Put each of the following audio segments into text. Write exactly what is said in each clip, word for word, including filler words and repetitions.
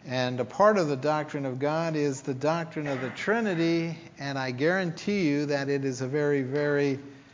And a part of the doctrine of God is the doctrine of the Trinity, and I guarantee you that it is a very, very,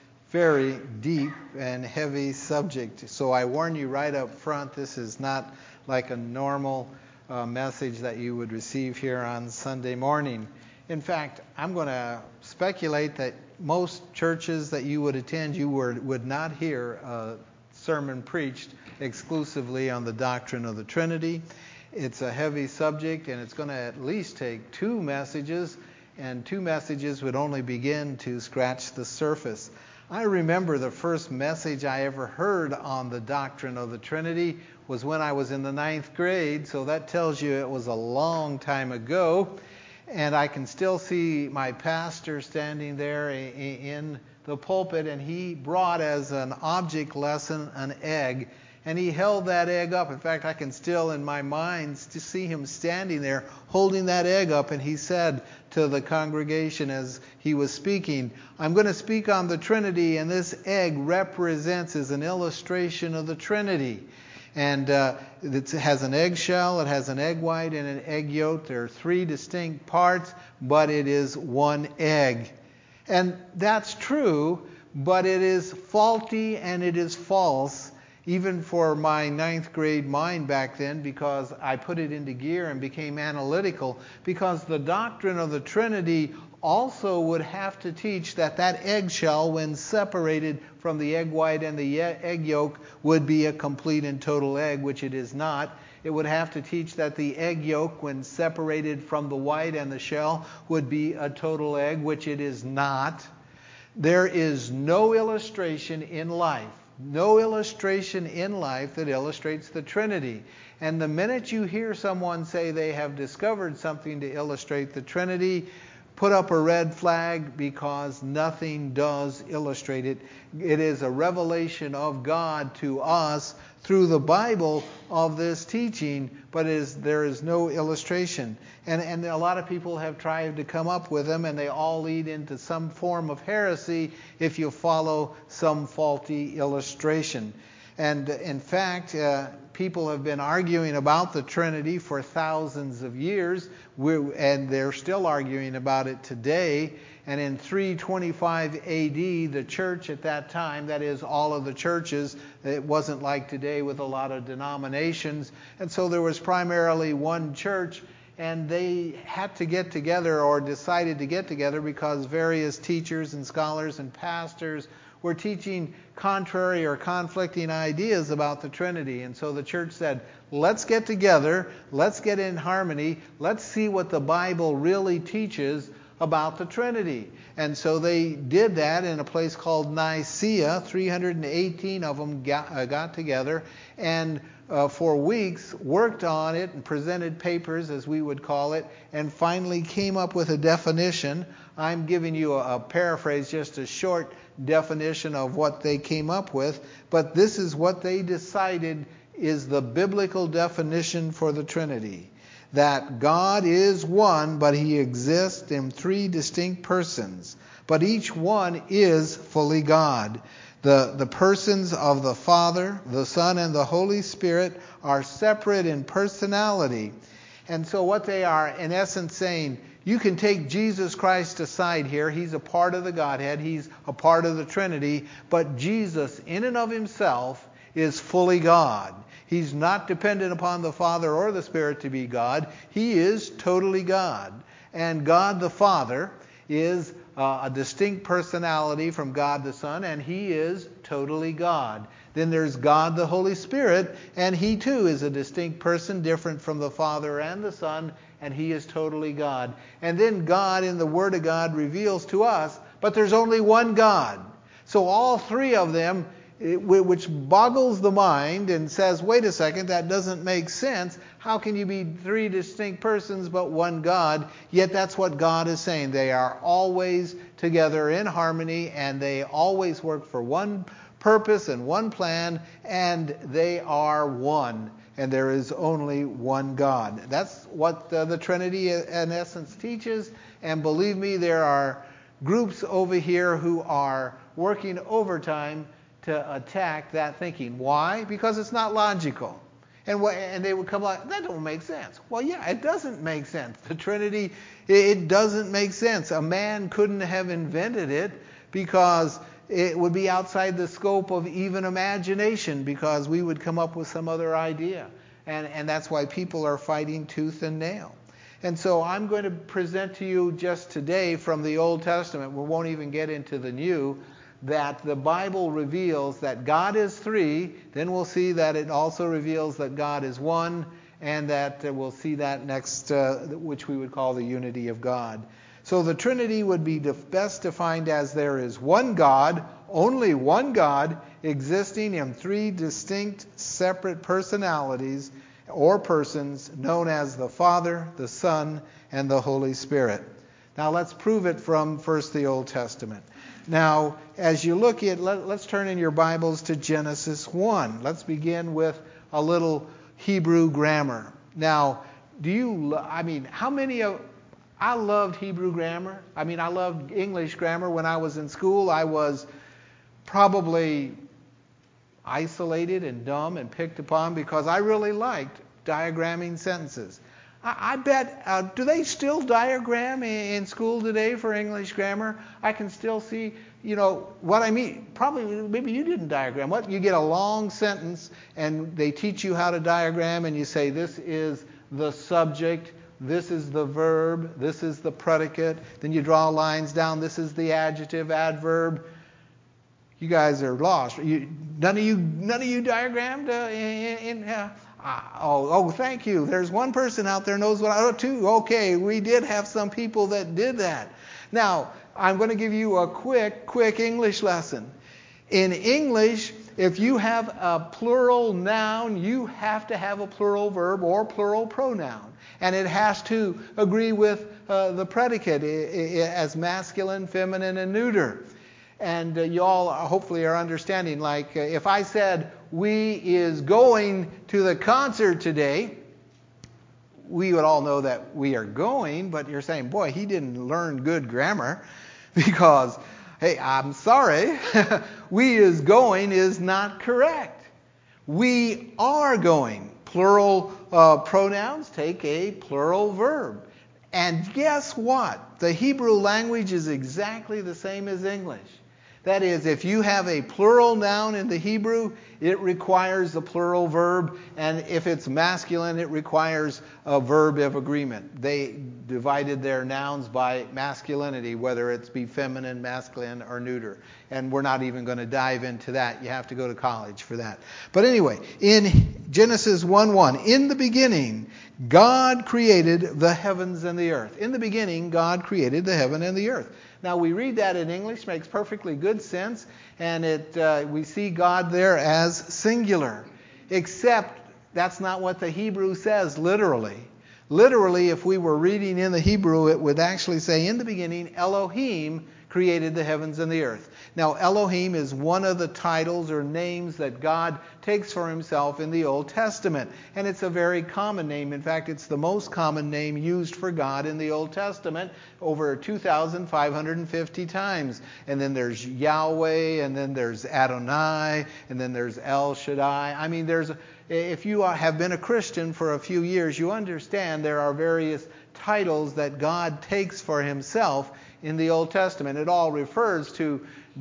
very deep and heavy subject. So I warn you right up front, this is not like a normal uh, message that you would receive here on Sunday morning. In fact, I'm going to speculate that most churches that you would attend, you were, would not hear a sermon preached exclusively on the doctrine of the Trinity. It's a heavy subject, and it's going to at least take two messages, and two messages would only begin to scratch the surface. I remember the first message I ever heard on the doctrine of the Trinity was when I was in the ninth grade, so that tells you it was a long time ago. And I can still see my pastor standing there in the pulpit, and he brought as an object lesson an egg. And he held that egg up. In fact, I can still in my mind to see him standing there holding that egg up. And he said to the congregation as he was speaking, I'm going to speak on the Trinity, and this egg represents as an illustration of the Trinity. And uh, it has an eggshell, it has an egg white, and an egg yolk. There are three distinct parts, but it is one egg. And that's true, but it is faulty and it is false, even for my ninth grade mind back then, because I put it into gear and became analytical, because the doctrine of the Trinity also would have to teach that that eggshell, when separated from the egg white and the egg yolk, would be a complete and total egg, which it is not. It would have to teach that the egg yolk, when separated from the white and the shell, would be a total egg, which it is not. There is no illustration in life, no illustration in life that illustrates the Trinity. And the minute you hear someone say they have discovered something to illustrate the Trinity, put up a red flag, because nothing does illustrate it. It is a revelation of God to us through the Bible of this teaching, but it is, there is no illustration. And, and a lot of people have tried to come up with them, and they all lead into some form of heresy if you follow some faulty illustration. And in fact, uh, people have been arguing about the Trinity for thousands of years, We're, and they're still arguing about it today. And in three twenty-five A D, the church at that time, that is all of the churches, it wasn't like today with a lot of denominations. And so there was primarily one church, and they had to get together, or decided to get together, because various teachers and scholars and pastors were teaching contrary or conflicting ideas about the Trinity. And so the church said, let's get together, let's get in harmony, let's see what the Bible really teaches about the Trinity. And so they did that in a place called Nicaea. three hundred eighteen of them got, uh, got together, and uh, for weeks worked on it and presented papers, as we would call it, and finally came up with a definition. I'm giving you a, a paraphrase, just a short definition of what they came up with, but this is what they decided is the biblical definition for the Trinity. That God is one, but He exists in three distinct persons, but each one is fully God. The, the persons of the Father, the Son, and the Holy Spirit are separate in personality. And so what they are, in essence, saying, you can take Jesus Christ aside here. He's a part of the Godhead. He's a part of the Trinity. But Jesus, in and of Himself, is fully God. He's not dependent upon the Father or the Spirit to be God. He is totally God. And God the Father is uh, a distinct personality from God the Son, and He is totally God. Then there's God the Holy Spirit, and He too is a distinct person, different from the Father and the Son, and He is totally God. And then God in the Word of God reveals to us, but there's only one God. So all three of them, which boggles the mind and says, wait a second, that doesn't make sense. How can you be three distinct persons but one God? Yet that's what God is saying. They are always together in harmony, and they always work for one purpose and one plan, and they are one. And there is only one God. That's what the, the Trinity in essence teaches. And believe me, there are groups over here who are working overtime to attack that thinking. Why? Because it's not logical. And what, and they would come like, that don't make sense. Well, yeah, it doesn't make sense. The Trinity, it doesn't make sense. A man couldn't have invented it because it would be outside the scope of even imagination, because we would come up with some other idea. And, and that's why people are fighting tooth and nail. And so I'm going to present to you just today from the Old Testament, we won't even get into the New, that the Bible reveals that God is three. Then we'll see that it also reveals that God is one, and that uh, we'll see that next, uh, which we would call the unity of God. So the Trinity would be def- best defined as there is one God, only one God, existing in three distinct, separate personalities or persons, known as the Father, the Son, and the Holy Spirit. Now let's prove it from first the Old Testament. Now, as you look at, let, let's turn in your Bibles to Genesis one. Let's begin with a little Hebrew grammar. Now, do you, I mean, how many of, I loved Hebrew grammar. I mean, I loved English grammar when I was in school. I was probably isolated and dumb and picked upon because I really liked diagramming sentences. I, I bet, uh, do they still diagram in, in school today for English grammar? I can still see, you know, what I mean. Probably, maybe you didn't diagram. What? You get a long sentence and they teach you how to diagram, and you say, this is the subject, this is the verb, this is the predicate. Then you draw lines down, this is the adjective, adverb. You guys are lost. You, none of you, none of you diagrammed uh, in. in uh, oh, oh, thank you. There's one person out there knows what I. Oh, two. Okay, we did have some people that did that. Now, I'm going to give you a quick, quick English lesson. In English, if you have a plural noun, you have to have a plural verb or plural pronoun, and it has to agree with uh, the predicate as masculine, feminine, and neuter. And uh, you all hopefully are understanding, like uh, if I said, we is going to the concert today, we would all know that we are going, but you're saying, boy, he didn't learn good grammar, because, hey, I'm sorry, we is going is not correct. We are going. Plural uh, pronouns take a plural verb. And guess what? The Hebrew language is exactly the same as English. That is, if you have a plural noun in the Hebrew, it requires a plural verb. And if it's masculine, it requires a verb of agreement. They divided their nouns by masculinity, whether it's be feminine, masculine, or neuter. And we're not even going to dive into that. You have to go to college for that. But anyway, in Genesis one one, in the beginning, God created the heavens and the earth. In the beginning, God created the heaven and the earth. Now, we read that in English, makes perfectly good sense, and it uh, we see God there as singular. Except that's not what the Hebrew says literally. Literally, if we were reading in the Hebrew, it would actually say, in the beginning, Elohim created the heavens and the earth. Now, Elohim is one of the titles or names that God takes for himself in the Old Testament. And it's a very common name. In fact, it's the most common name used for God in the Old Testament, over two thousand five hundred fifty times. And then there's Yahweh, and then there's Adonai, and then there's El Shaddai. I mean, there's, if you have been a Christian for a few years, you understand there are various titles that God takes for himself in the Old Testament. It all refers to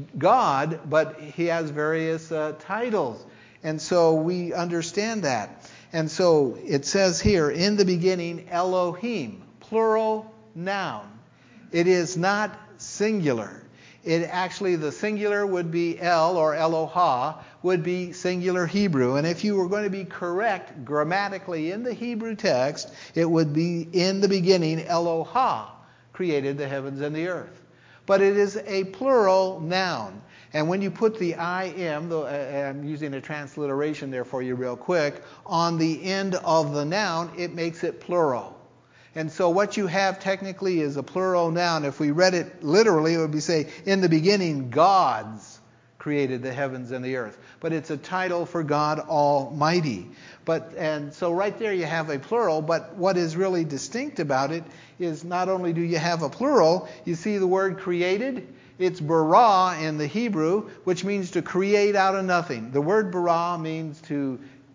God, but he has various uh, titles. And so we understand that. And so it says here, in the beginning, Elohim, plural noun. It is not singular. It actually, the singular would be El, or Eloha, would be singular Hebrew. And if you were going to be correct grammatically in the Hebrew text, it would be, in the beginning, Eloha created the heavens and the earth. But it is a plural noun. And when you put the I am, the, uh, I'm using a transliteration there for you real quick, on the end of the noun, it makes it plural. And so what you have technically is a plural noun. If we read it literally, it would be say, in the beginning, gods created the heavens and the earth. But it's a title for God Almighty. But and so right there you have a plural, but what is really distinct about it is not only do you have a plural, you see the word created. It's bara in the Hebrew, which means to create out of nothing. The word bara means to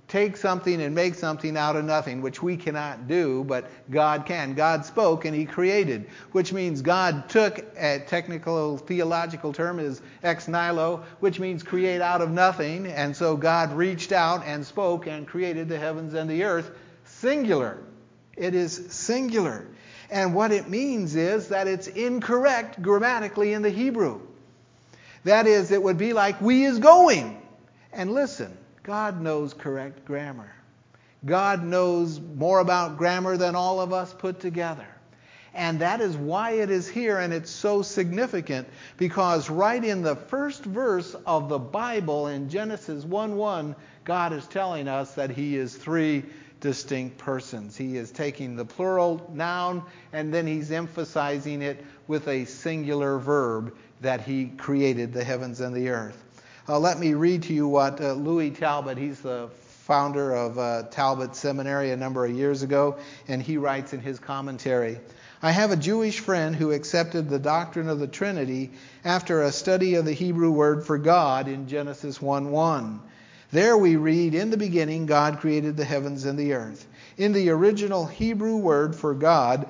take something and make something out of nothing, which we cannot do, but God can. God spoke and he created, which means God took, a technical theological term is ex nihilo, which means create out of nothing. And so God reached out and spoke and created the heavens and the earth, singular. It is singular. And what it means is that it's incorrect grammatically in the Hebrew. That is, it would be like we is going. And listen, God knows correct grammar. God knows more about grammar than all of us put together. And that is why it is here, and it's so significant, because right in the first verse of the Bible in Genesis one one, God is telling us that he is three distinct persons. He is taking the plural noun and then he's emphasizing it with a singular verb, that he created the heavens and the earth. Uh, let me read to you what uh, Louis Talbot, he's the founder of uh, Talbot Seminary a number of years ago, and he writes in his commentary, I have a Jewish friend who accepted the doctrine of the Trinity after a study of the Hebrew word for God in Genesis one one. There we read, in the beginning God created the heavens and the earth. In the original Hebrew word for God,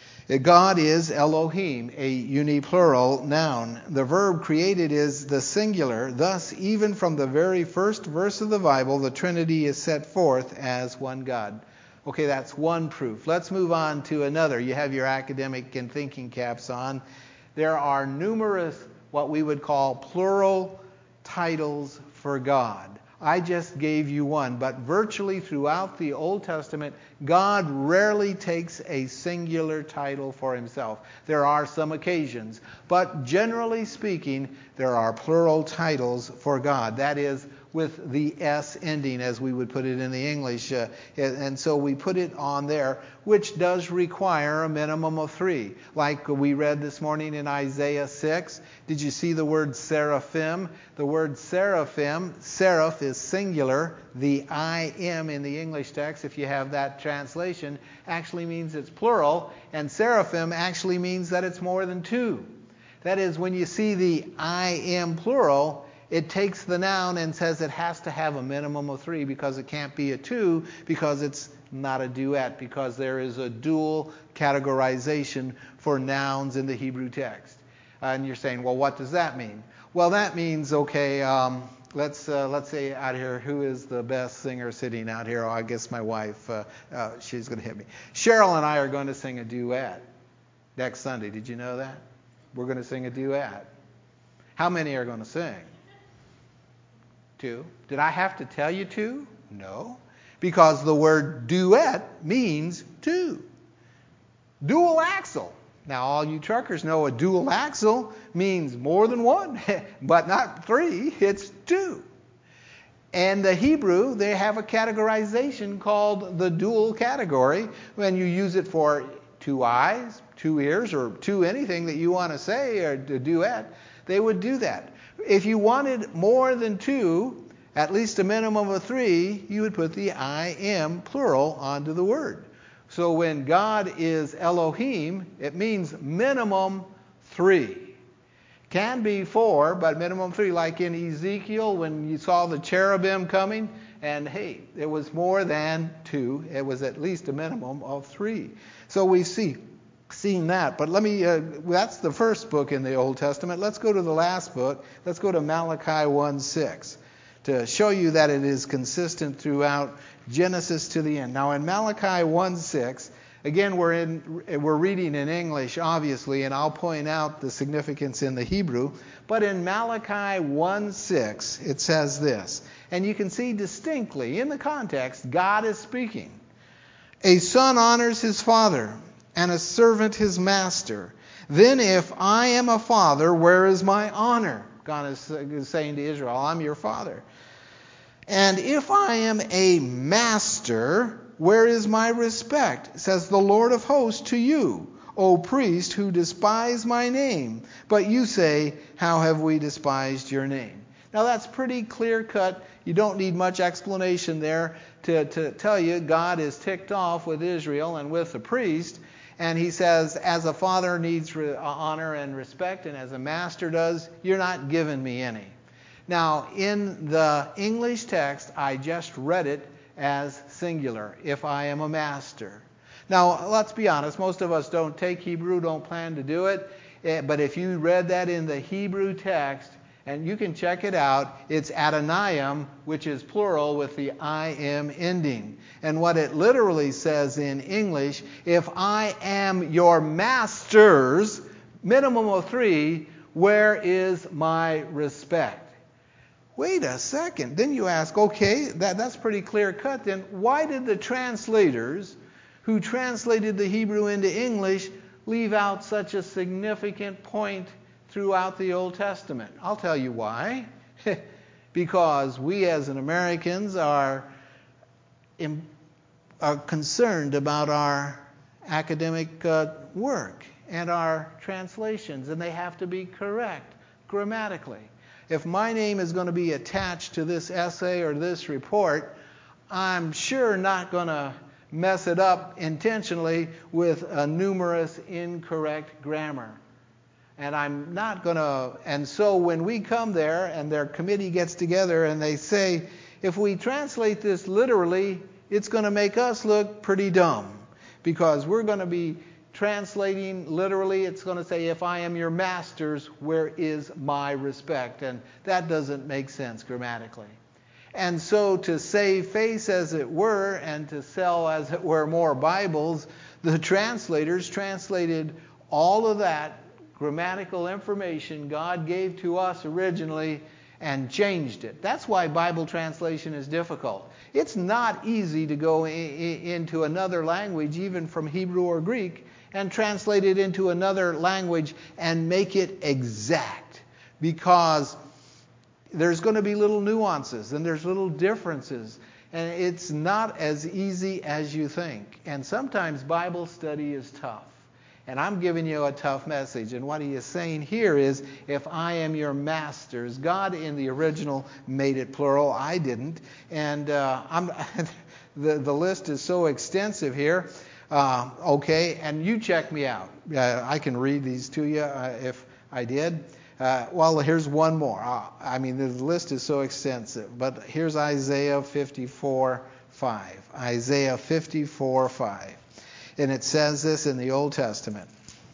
God is Elohim, a uniplural noun. The verb created is the singular. Thus, even from the very first verse of the Bible, the Trinity is set forth as one God. Okay, that's one proof. Let's move on to another. You have your academic and thinking caps on. There are numerous, what we would call plural titles for God. I just gave you one, but virtually throughout the Old Testament, God rarely takes a singular title for himself. There are some occasions, but generally speaking, there are plural titles for God. That is, with the S ending, as we would put it in the English. Uh, and so we put it on there, which does require a minimum of three. Like we read this morning in Isaiah six. Did you see the word seraphim? The word seraphim, seraph is singular. The I am in the English text, if you have that translation, actually means it's plural. And seraphim actually means that it's more than two. That is, when you see the I am plural, it takes the noun and says it has to have a minimum of three, because it can't be a two, because it's not a duet, because there is a dual categorization for nouns in the Hebrew text. And you're saying, well, what does that mean? Well, that means, okay, um, let's uh, let's say out here, who is the best singer sitting out here? Oh, I guess my wife, uh, uh, she's going to hit me. Cheryl and I are going to sing a duet next Sunday. Did you know that? We're going to sing a duet. How many are going to sing? Two. Did I have to tell you two? No. Because the word duet means two. Dual axle. Now, all you truckers know a dual axle means more than one, but not three. It's two. And the Hebrew, they have a categorization called the dual category. When you use it for two eyes, two ears, or two anything that you want to say, or a duet, they would do that. If you wanted more than two, at least a minimum of three, you would put the I am plural onto the word. So when God is Elohim, it means minimum three. Can be four, but minimum three. Like in Ezekiel, when you saw the cherubim coming, and hey, it was more than two. It was at least a minimum of three. So we see seen that. But let me, uh, that's the first book in the Old Testament. Let's go to the last book. Let's go to Malachi one six to show you that it is consistent throughout Genesis to the end. Now in Malachi one six, again we're in we're reading in English, obviously, and I'll point out the significance in the Hebrew. But in Malachi one six, it says this, and you can see distinctly in the context, God is speaking. A son honors his father, and a servant his master. Then if I am a father, where is my honor? God is saying to Israel, I'm your father. And if I am a master, where is my respect? Says the Lord of hosts to you, O priest who despise my name. But you say, how have we despised your name? Now that's pretty clear cut. You don't need much explanation there to, to tell you God is ticked off with Israel and with the priest. And he says, as a father needs re- honor and respect, and as a master does, you're not giving me any. Now, in the English text, I just read it, as singular, if I am a master. Now, let's be honest, most of us don't take Hebrew, don't plan to do it, but if you read that in the Hebrew text, and you can check it out, it's Adonayim, which is plural with the I am ending. And what it literally says in English, if I am your masters, minimum of three, where is my respect? Wait a second. Then you ask, okay, that, that's pretty clear cut. Then why did the translators who translated the Hebrew into English leave out such a significant point throughout the Old Testament? I'll tell you why. Because we as an Americans are, are concerned about our academic uh, work and our translations, and they have to be correct grammatically. If my name is going to be attached to this essay or this report, I'm sure not going to mess it up intentionally with a numerous incorrect grammar. And I'm not going to, and so when we come there and their committee gets together and they say, if we translate this literally, it's going to make us look pretty dumb. Because we're going to be translating literally, it's going to say, if I am your masters, where is my respect? And that doesn't make sense grammatically. And so to save face, as it were, and to sell, as it were, more Bibles, the translators translated all of that grammatical information God gave to us originally and changed it. That's why Bible translation is difficult. It's not easy to go i- i- into another language, even from Hebrew or Greek, and translate it into another language and make it exact. Because there's going to be little nuances and there's little differences. And it's not as easy as you think. And sometimes Bible study is tough. And I'm giving you a tough message. And what he is saying here is, if I am your masters, God in the original made it plural. I didn't. And uh, I'm, the, the list is so extensive here. Uh, okay, and you check me out. Uh, I can read these to you uh, if I did. Uh, well, here's one more. Uh, I mean, the list is so extensive. But here's Isaiah fifty-four five. Isaiah fifty-four five. And it says this in the Old Testament.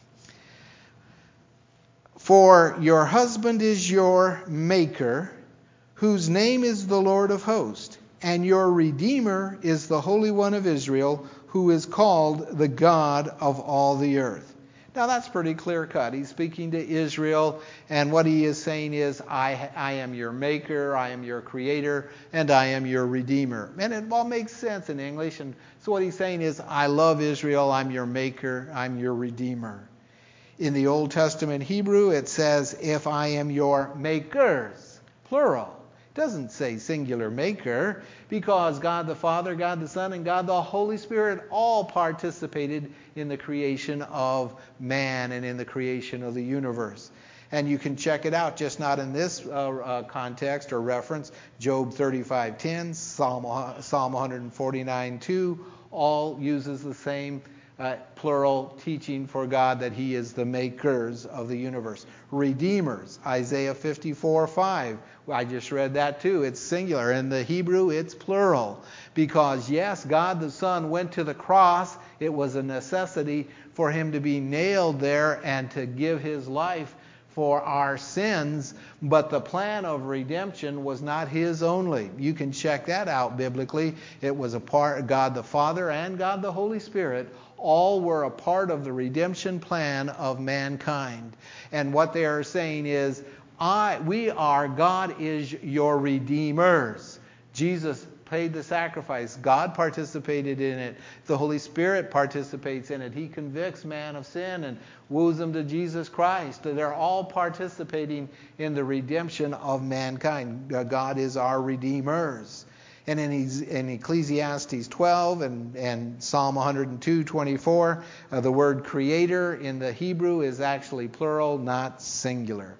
For your husband is your maker, whose name is the Lord of hosts, and your Redeemer is the Holy One of Israel, who is called the God of all the earth. Now that's pretty clear cut. He's speaking to Israel, and what he is saying is, I, I am your maker, I am your creator, and I am your redeemer. And it all makes sense in English. And so what he's saying is, I love Israel, I'm your maker, I'm your redeemer. In the Old Testament Hebrew, it says, if I am your makers, plural. It doesn't say singular maker, because God the Father, God the Son, and God the Holy Spirit all participated in the creation of man and in the creation of the universe. And you can check it out, just not in this uh, uh, context or reference. Job thirty-five ten, Psalm, Psalm one forty-nine two, all uses the same Uh, plural teaching for God, that he is the makers of the universe. Redeemers, Isaiah fifty-four five. I just read that too. It's singular. In the Hebrew, it's plural. Because yes, God the Son went to the cross. It was a necessity for him to be nailed there and to give his life for our sins, but the plan of redemption was not his only. You can check that out biblically. It was a part, God the Father and God the Holy Spirit all were a part of the redemption plan of mankind. And what they are saying is, I, we are, God is your redeemers. Jesus paid the sacrifice. God participated in it. The Holy Spirit participates in it. He convicts man of sin and woos them to Jesus Christ. They're all participating in the redemption of mankind. God is our redeemers. And in, in Ecclesiastes twelve and, and Psalm one oh two twenty-four, uh, the word creator in the Hebrew is actually plural, not singular.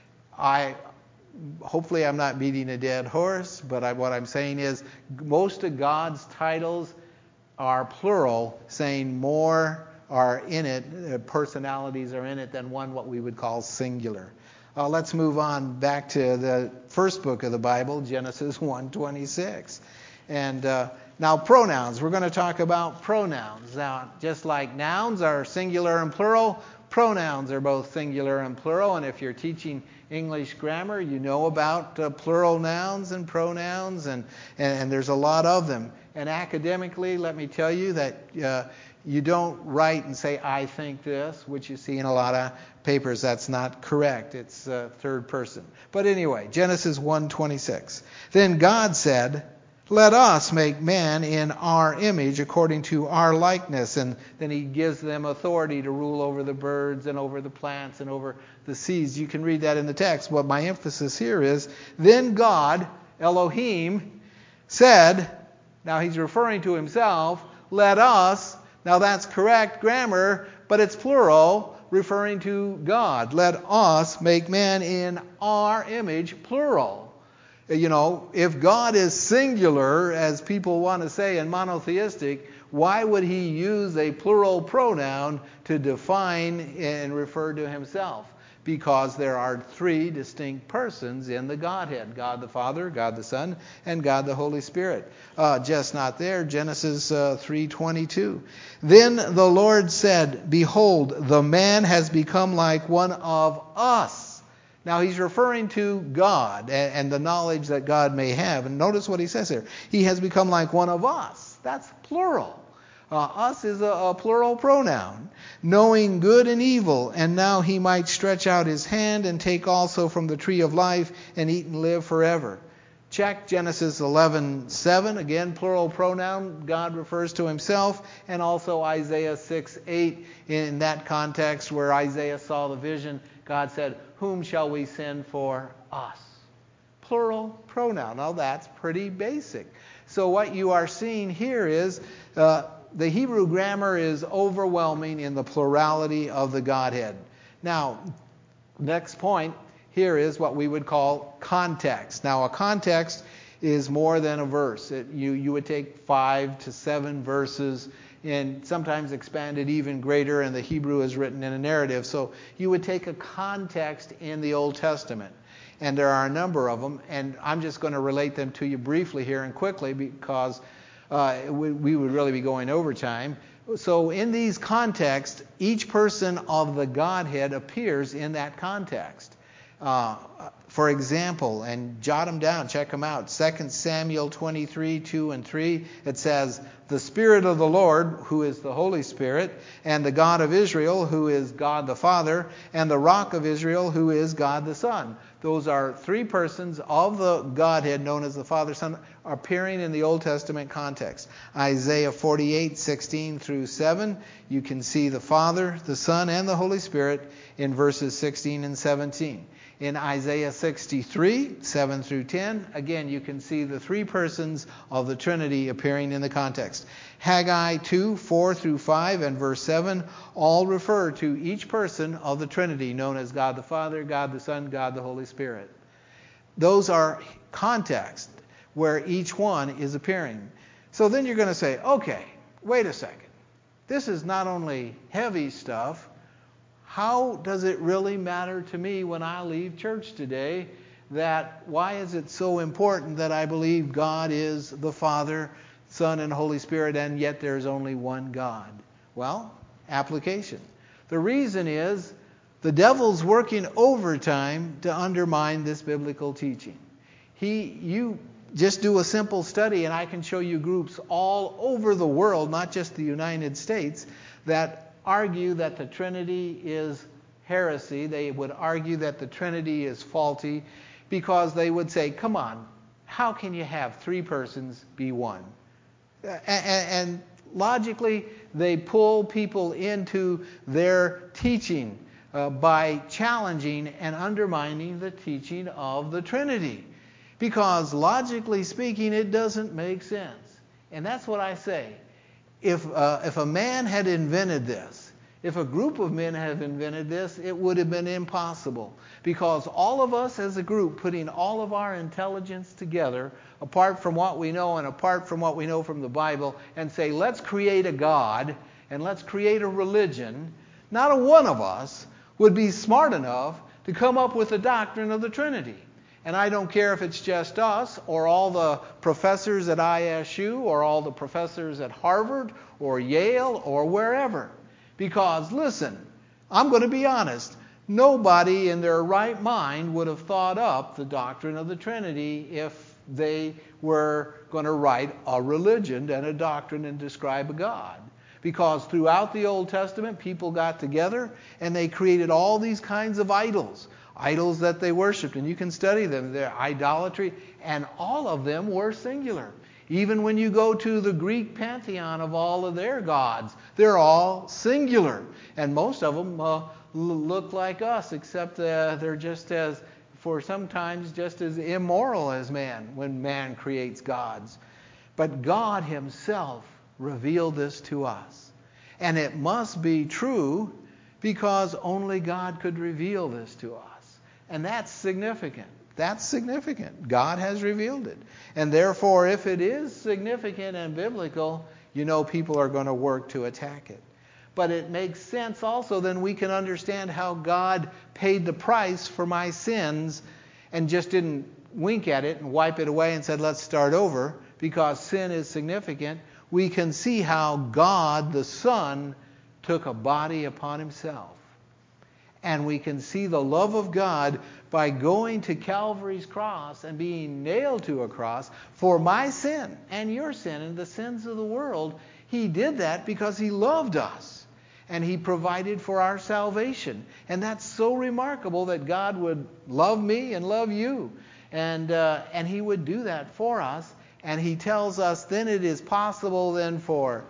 I hopefully I'm not beating a dead horse, but I, what I'm saying is most of God's titles are plural, saying more are in it, uh, personalities are in it, than one what we would call singular. Uh, let's move on back to the first book of the Bible, Genesis one twenty-six. And uh, Now, pronouns. We're going to talk about pronouns. Now, just like nouns are singular and plural, pronouns are both singular and plural. And if you're teaching English grammar, you know about uh, plural nouns and pronouns, and, and, and there's a lot of them. And academically, let me tell you that uh, you don't write and say, I think this, which you see in a lot of papers. That's not correct. It's uh, third person. But anyway, Genesis one twenty-six. Then God said, let us make man in our image according to our likeness. And then he gives them authority to rule over the birds and over the plants and over the seas. You can read that in the text. What my emphasis here is, then God, Elohim, said, now he's referring to himself, let us, now that's correct grammar, but it's plural, referring to God. Let us make man in our image, plural. You know, if God is singular, as people want to say, and monotheistic, why would he use a plural pronoun to define and refer to himself? Because there are three distinct persons in the Godhead. God the Father, God the Son, and God the Holy Spirit. Uh, just not there. Genesis uh, three twenty-two. Then the Lord said, behold, the man has become like one of us. Now he's referring to God and, and the knowledge that God may have. And notice what he says here. He has become like one of us. That's plural. Uh, us is a, a plural pronoun. Knowing good and evil. And now he might stretch out his hand and take also from the tree of life and eat and live forever. Check Genesis eleven seven. Again, plural pronoun. God refers to himself. And also Isaiah six eight. In that context where Isaiah saw the vision, God said, whom shall we send for us? Plural pronoun. Now that's pretty basic. So what you are seeing here is uh, the Hebrew grammar is overwhelming in the plurality of the Godhead. Now, next point here is what we would call context. Now a context is more than a verse. It, you, you would take five to seven verses and sometimes expanded even greater, and the Hebrew is written in a narrative. So you would take a context in the Old Testament, and there are a number of them, and I'm just going to relate them to you briefly here and quickly because uh, we, we would really be going over time. So in these contexts, each person of the Godhead appears in that context. Uh, for example, and jot them down, check them out. Second Samuel twenty-three, two and three, it says, the Spirit of the Lord, who is the Holy Spirit, and the God of Israel, who is God the Father, and the Rock of Israel, who is God the Son. Those are three persons of the Godhead known as the Father, Son, appearing in the Old Testament context. Isaiah forty-eight, sixteen through seven, you can see the Father, the Son, and the Holy Spirit in verses sixteen and seventeen. In Isaiah sixty-three, seven through ten, again, you can see the three persons of the Trinity appearing in the context. Haggai two, four through five, and verse seven all refer to each person of the Trinity, known as God the Father, God the Son, God the Holy Spirit. Those are context where each one is appearing. So then you're going to say, okay, wait a second. This is not only heavy stuff. How does it really matter to me when I leave church today that why is it so important that I believe God is the Father, Son, and Holy Spirit, and yet there's only one God? Well, application. The reason is the devil's working overtime to undermine this biblical teaching. He, you just do a simple study, and I can show you groups all over the world, not just the United States, that argue that the Trinity is heresy. They would argue that the Trinity is faulty because they would say, come on, how can you have three persons be one? And, and logically, they pull people into their teaching uh, by challenging and undermining the teaching of the Trinity. Because logically speaking, it doesn't make sense. And that's what I say. If uh, if a man had invented this, if a group of men had invented this, it would have been impossible. Because all of us as a group, putting all of our intelligence together, apart from what we know and apart from what we know from the Bible, and say, let's create a God and let's create a religion, not a one of us would be smart enough to come up with the doctrine of the Trinity. And I don't care if it's just us or all the professors at I S U or all the professors at Harvard or Yale or wherever. Because, listen, I'm going to be honest. Nobody in their right mind would have thought up the doctrine of the Trinity if they were going to write a religion and a doctrine and describe a God. Because throughout the Old Testament, people got together and they created all these kinds of idols. Idols that they worshipped. And you can study them. They're idolatry. And all of them were singular. Even when you go to the Greek pantheon of all of their gods, they're all singular. And most of them uh, look like us, except uh, they're just as, for sometimes, just as immoral as man when man creates gods. But God himself revealed this to us. And it must be true because only God could reveal this to us. And that's significant. That's significant. God has revealed it. And therefore, if it is significant and biblical, you know people are going to work to attack it. But it makes sense also, then we can understand how God paid the price for my sins and just didn't wink at it and wipe it away and said, let's start over, because sin is significant. We can see how God, the Son, took a body upon himself. And we can see the love of God by going to Calvary's cross and being nailed to a cross for my sin and your sin and the sins of the world. He did that because he loved us. And he provided for our salvation. And that's so remarkable that God would love me and love you. And, uh, and he would do that for us. And he tells us then it is possible then for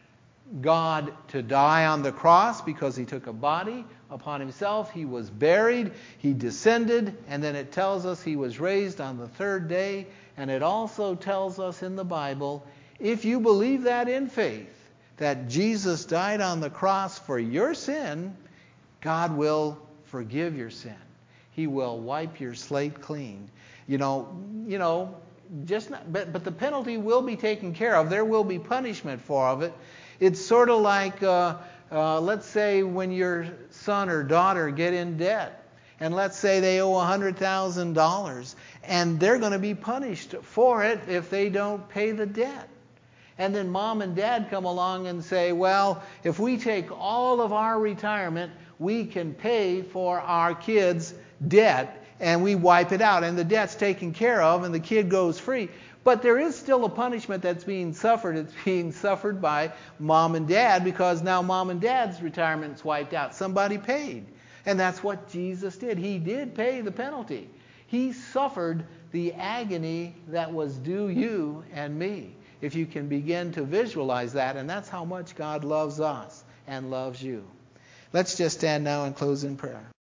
God to die on the cross because he took a body upon himself. He was buried. He descended. And then it tells us he was raised on the third day. And it also tells us in the Bible, if you believe that in faith, that Jesus died on the cross for your sin, God will forgive your sin. He will wipe your slate clean. You know, you know, just not, but but the penalty will be taken care of. There will be punishment for of it. It's sort of like, uh, uh, let's say, when your son or daughter get in debt, and let's say they owe one hundred thousand dollars, and they're going to be punished for it if they don't pay the debt. And then mom and dad come along and say, well, if we take all of our retirement, we can pay for our kids' debt, and we wipe it out. And the debt's taken care of, and the kid goes free. But there is still a punishment that's being suffered. It's being suffered by mom and dad because now mom and dad's retirement's wiped out. Somebody paid. And that's what Jesus did. He did pay the penalty. He suffered the agony that was due you and me. If you can begin to visualize that, and that's how much God loves us and loves you. Let's just stand now and close in prayer.